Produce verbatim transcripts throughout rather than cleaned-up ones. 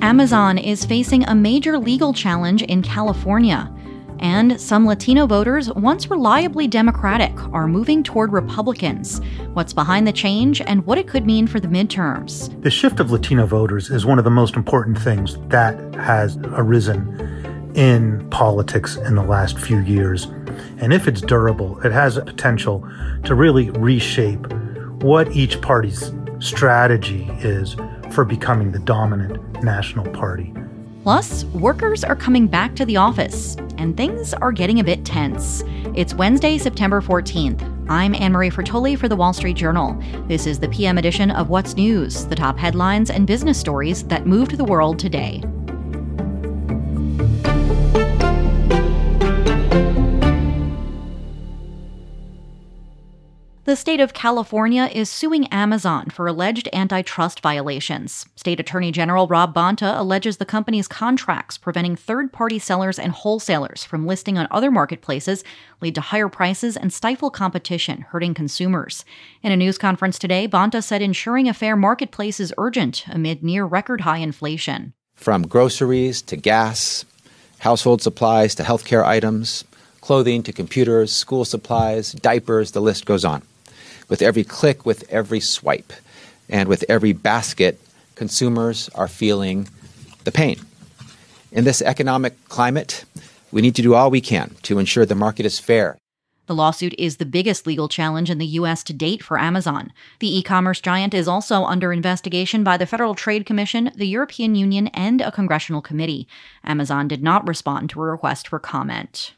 Amazon is facing a major legal challenge in California. And some Latino voters, once reliably Democratic, are moving toward Republicans. What's behind the change and what it could mean for the midterms? The shift of Latino voters is one of the most important things that has arisen in politics in the last few years. And if it's durable, it has a potential to really reshape what each party's strategy is for becoming the dominant national party. Plus, workers are coming back to the office, and things are getting a bit tense. It's Wednesday, September fourteenth. I'm Anne-Marie Fertoli for The Wall Street Journal. This is the P M edition of What's News, the top headlines and business stories that moved the world today. The state of California is suing Amazon for alleged antitrust violations. State Attorney General Rob Bonta alleges the company's contracts preventing third-party sellers and wholesalers from listing on other marketplaces lead to higher prices and stifle competition, hurting consumers. In a news conference today, Bonta said ensuring a fair marketplace is urgent amid near-record-high inflation. From groceries to gas, household supplies to healthcare items, clothing to computers, school supplies, diapers, the list goes on. With every click, with every swipe, and with every basket, consumers are feeling the pain. In this economic climate, we need to do all we can to ensure the market is fair. The lawsuit is the biggest legal challenge in the U S to date for Amazon. The e-commerce giant is also under investigation by the Federal Trade Commission, the European Union, and a congressional committee. Amazon did not respond to a request for comment.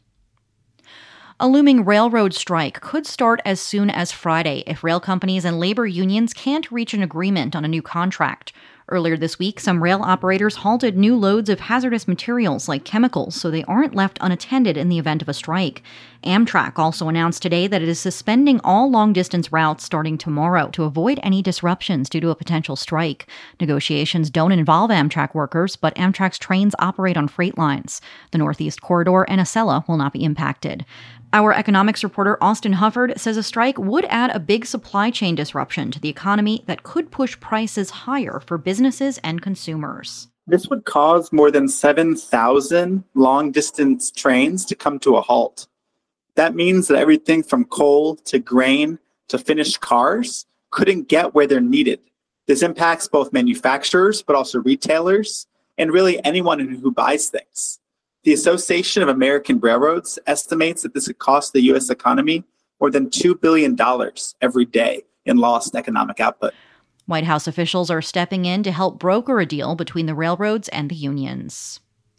A looming railroad strike could start as soon as Friday if rail companies and labor unions can't reach an agreement on a new contract. Earlier this week, some rail operators halted new loads of hazardous materials like chemicals so they aren't left unattended in the event of a strike. Amtrak also announced today that it is suspending all long-distance routes starting tomorrow to avoid any disruptions due to a potential strike. Negotiations don't involve Amtrak workers, but Amtrak's trains operate on freight lines. The Northeast Corridor and Acela will not be impacted. Our economics reporter Austin Hufford says a strike would add a big supply chain disruption to the economy that could push prices higher for businesses and consumers. This would cause more than seven thousand long-distance trains to come to a halt. That means that everything from coal to grain to finished cars couldn't get where they're needed. This impacts both manufacturers, but also retailers, and really anyone who buys things. The Association of American Railroads estimates that this could cost the U S economy more than two billion dollars every day in lost economic output. White House officials are stepping in to help broker a deal between the railroads and the unions.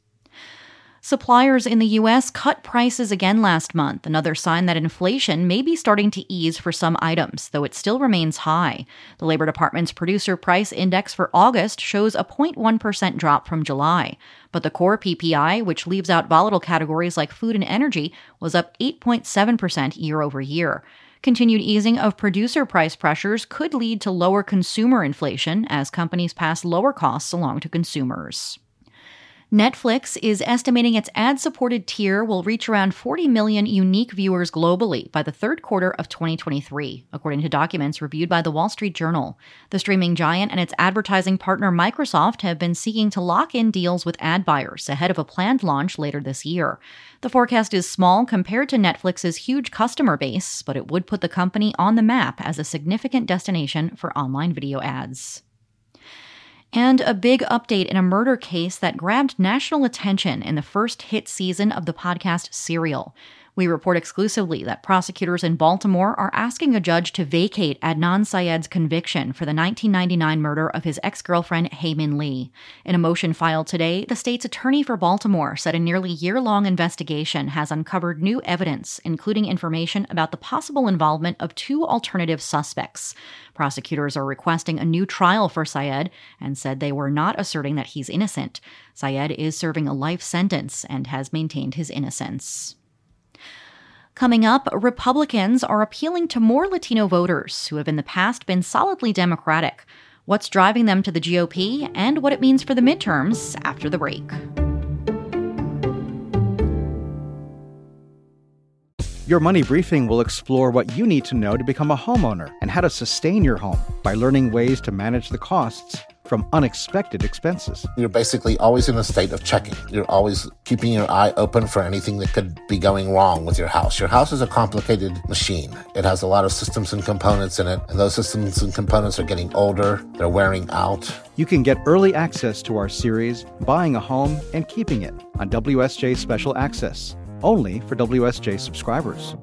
Suppliers in the U S cut prices again last month, another sign that inflation may be starting to ease for some items, though it still remains high. The Labor Department's Producer Price Index for August shows a zero point one percent drop from July. But the core P P I, which leaves out volatile categories like food and energy, was up eight point seven percent year over year. Continued easing of producer price pressures could lead to lower consumer inflation as companies pass lower costs along to consumers. Netflix is estimating its ad-supported tier will reach around forty million unique viewers globally by the third quarter of twenty twenty-three, according to documents reviewed by The Wall Street Journal. The streaming giant and its advertising partner Microsoft have been seeking to lock in deals with ad buyers ahead of a planned launch later this year. The forecast is small compared to Netflix's huge customer base, but it would put the company on the map as a significant destination for online video ads. And a big update in a murder case that grabbed national attention in the first hit season of the podcast Serial. We report exclusively that prosecutors in Baltimore are asking a judge to vacate Adnan Syed's conviction for the nineteen ninety-nine murder of his ex-girlfriend Hae Min Lee. In a motion filed today, the state's attorney for Baltimore said a nearly year-long investigation has uncovered new evidence, including information about the possible involvement of two alternative suspects. Prosecutors are requesting a new trial for Syed and said they were not asserting that he's innocent. Syed is serving a life sentence and has maintained his innocence. Coming up, Republicans are appealing to more Latino voters who have in the past been solidly Democratic. What's driving them to the G O P and what it means for the midterms after the break. Your Money Briefing will explore what you need to know to become a homeowner and how to sustain your home by learning ways to manage the costs from unexpected expenses. You're basically always in a state of checking. You're always keeping your eye open for anything that could be going wrong with your house. Your house is a complicated machine. It has a lot of systems and components in it, and those systems and components are getting older. They're wearing out. You can get early access to our series, Buying a Home and Keeping It, on W S J Special Access, only for W S J subscribers.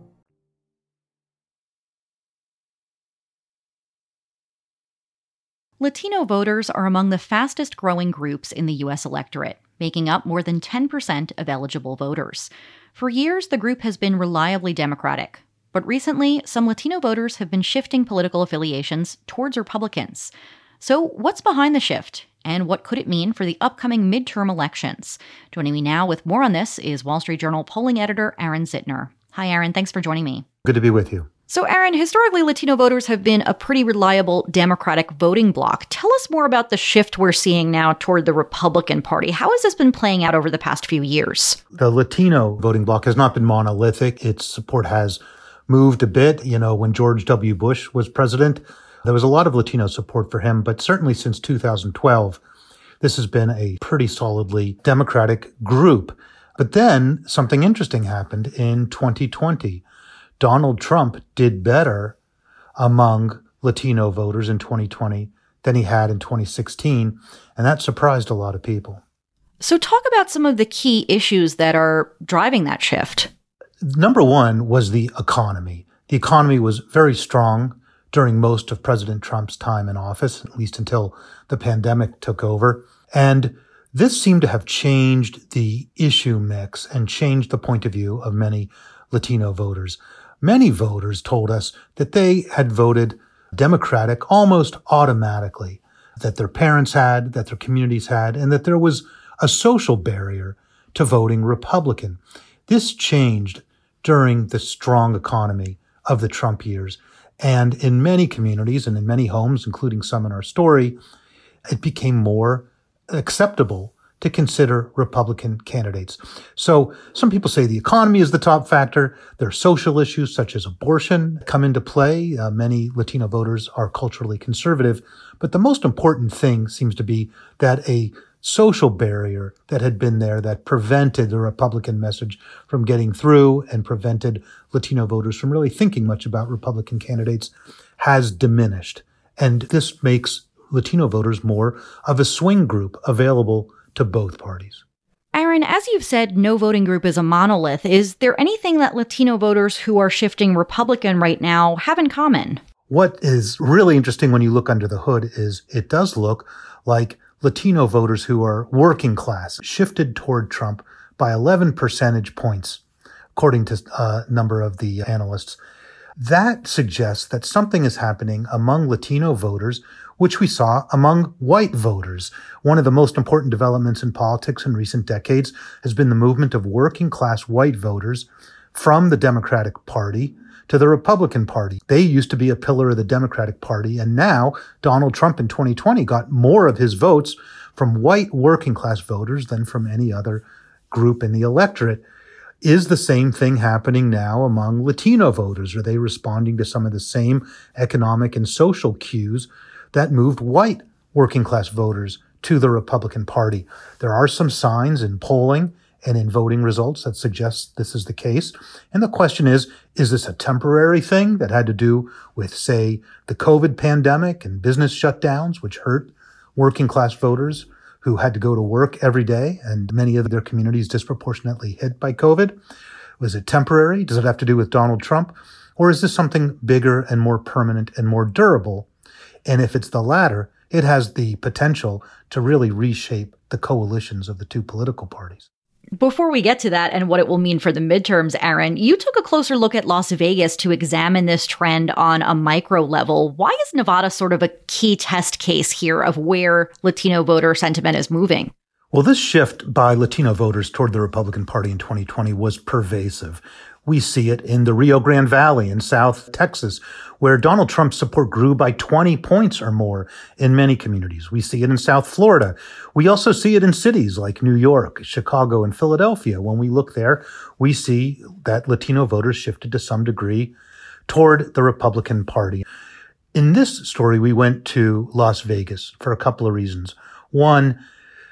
Latino voters are among the fastest growing groups in the U S electorate, making up more than ten percent of eligible voters. For years, the group has been reliably Democratic. But recently, some Latino voters have been shifting political affiliations towards Republicans. So what's behind the shift? And what could it mean for the upcoming midterm elections? Joining me now with more on this is Wall Street Journal polling editor Aaron Zitner. Hi, Aaron. Thanks for joining me. Good to be with you. So, Aaron, historically, Latino voters have been a pretty reliable Democratic voting bloc. Tell us more about the shift we're seeing now toward the Republican Party. How has this been playing out over the past few years? The Latino voting bloc has not been monolithic. Its support has moved a bit. You know, when George W. Bush was president, there was a lot of Latino support for him. But certainly since two thousand twelve, this has been a pretty solidly Democratic group. But then something interesting happened in twenty twenty. Donald Trump did better among Latino voters in twenty twenty than he had in twenty sixteen, and that surprised a lot of people. So talk about some of the key issues that are driving that shift. Number one was the economy. The economy was very strong during most of President Trump's time in office, at least until the pandemic took over. And this seemed to have changed the issue mix and changed the point of view of many Latino voters. Many voters told us that they had voted Democratic almost automatically, that their parents had, that their communities had, and that there was a social barrier to voting Republican. This changed during the strong economy of the Trump years. And in many communities and in many homes, including some in our story, it became more acceptable to consider Republican candidates. So some people say the economy is the top factor. There are social issues such as abortion come into play. Uh, many Latino voters are culturally conservative. But the most important thing seems to be that a social barrier that had been there that prevented the Republican message from getting through and prevented Latino voters from really thinking much about Republican candidates has diminished. And this makes Latino voters more of a swing group available to both parties. Aaron, as you've said, no voting group is a monolith. Is there anything that Latino voters who are shifting Republican right now have in common? What is really interesting when you look under the hood is it does look like Latino voters who are working class shifted toward Trump by eleven percentage points, according to a number of the analysts. That suggests that something is happening among Latino voters, which we saw among white voters. One of the most important developments in politics in recent decades has been the movement of working class white voters from the Democratic Party to the Republican Party. They used to be a pillar of the Democratic Party, and now Donald Trump in twenty twenty got more of his votes from white working class voters than from any other group in the electorate. Is the same thing happening now among Latino voters? Are they responding to some of the same economic and social cues that moved white working class voters to the Republican Party? There are some signs in polling and in voting results that suggest this is the case. And the question is, is this a temporary thing that had to do with, say, the COVID pandemic and business shutdowns, which hurt working class voters who had to go to work every day, and many of their communities disproportionately hit by COVID? Was it temporary? Does it have to do with Donald Trump? Or is this something bigger and more permanent and more durable? And if it's the latter, it has the potential to really reshape the coalitions of the two political parties. Before we get to that and what it will mean for the midterms, Aaron, you took a closer look at Las Vegas to examine this trend on a micro level. Why is Nevada sort of a key test case here of where Latino voter sentiment is moving? Well, this shift by Latino voters toward the Republican Party in twenty twenty was pervasive. We see it in the Rio Grande Valley in South Texas, where Donald Trump's support grew by twenty points or more in many communities. We see it in South Florida. We also see it in cities like New York, Chicago, and Philadelphia. When we look there, we see that Latino voters shifted to some degree toward the Republican Party. In this story, we went to Las Vegas for a couple of reasons. One,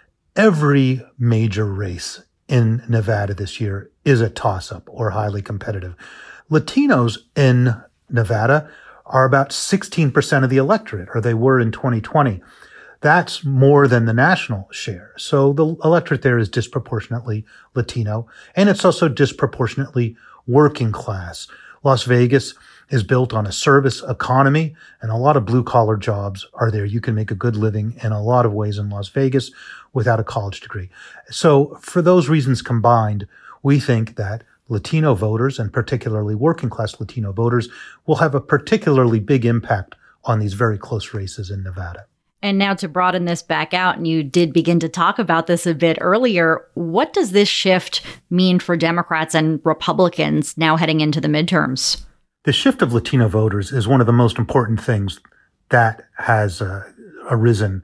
every major race in Nevada this year is a toss-up or highly competitive. Latinos in Nevada are about sixteen percent of the electorate, or they were in twenty twenty. That's more than the national share. So the electorate there is disproportionately Latino, and it's also disproportionately working class. Las Vegas is built on a service economy, and a lot of blue-collar jobs are there. You can make a good living in a lot of ways in Las Vegas without a college degree. So for those reasons combined, we think that Latino voters, and particularly working-class Latino voters, will have a particularly big impact on these very close races in Nevada. And now to broaden this back out, and you did begin to talk about this a bit earlier, what does this shift mean for Democrats and Republicans now heading into the midterms? The shift of Latino voters is one of the most important things that has uh, arisen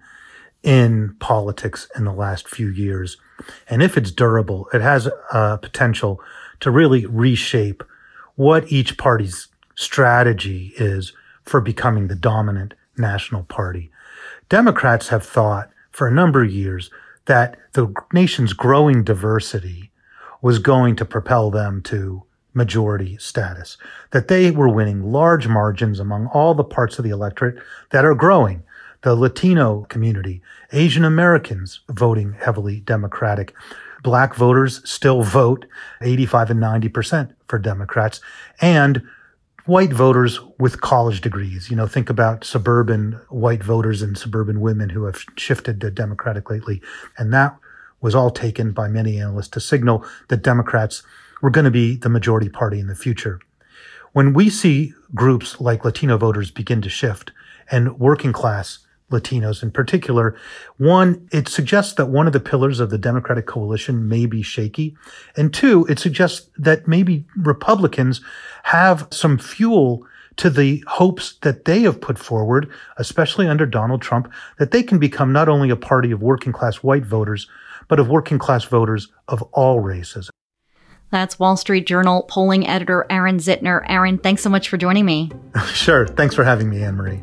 in politics in the last few years. And if it's durable, it has a potential to really reshape what each party's strategy is for becoming the dominant national party. Democrats have thought for a number of years that the nation's growing diversity was going to propel them to majority status, that they were winning large margins among all the parts of the electorate that are growing. The Latino community, Asian Americans voting heavily Democratic. Black voters still vote eighty-five and ninety percent for Democrats, and white voters with college degrees. You know, think about suburban white voters and suburban women who have shifted to Democratic lately. And that was all taken by many analysts to signal that Democrats were going to be the majority party in the future. When we see groups like Latino voters begin to shift, and working class Latinos in particular, one, it suggests that one of the pillars of the Democratic coalition may be shaky. And two, it suggests that maybe Republicans have some fuel to the hopes that they have put forward, especially under Donald Trump, that they can become not only a party of working class white voters, but of working class voters of all races. That's Wall Street Journal polling editor Aaron Zitner. Aaron, thanks so much for joining me. Sure. Thanks for having me, Anne-Marie.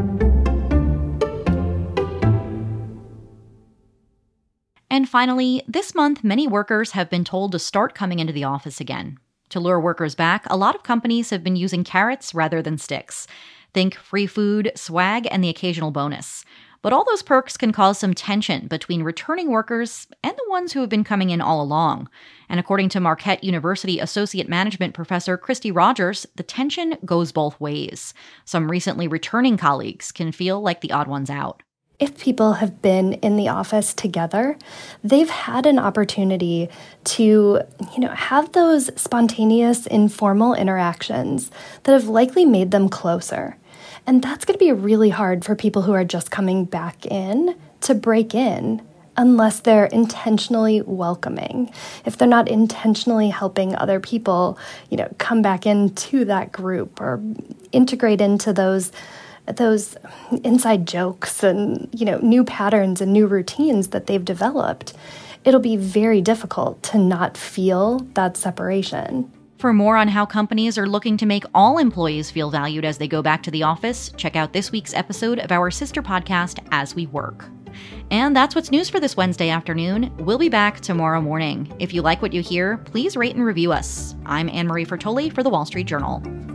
And finally, this month, many workers have been told to start coming into the office again. To lure workers back, a lot of companies have been using carrots rather than sticks. Think free food, swag, and the occasional bonus. But all those perks can cause some tension between returning workers and the ones who have been coming in all along. And according to Marquette University Associate Management Professor Christy Rogers, the tension goes both ways. Some recently returning colleagues can feel like the odd ones out. If people have been in the office together, they've had an opportunity to, you know, have those spontaneous, informal interactions that have likely made them closer. And that's going to be really hard for people who are just coming back in to break in unless they're intentionally welcoming. If they're not intentionally helping other people, you know, come back into that group or integrate into those those inside jokes and, you know, new patterns and new routines that they've developed, it'll be very difficult to not feel that separation. For more on how companies are looking to make all employees feel valued as they go back to the office, check out this week's episode of our sister podcast, As We Work. And that's what's news for this Wednesday afternoon. We'll be back tomorrow morning. If you like what you hear, please rate and review us. I'm Anne-Marie Fertoli for The Wall Street Journal.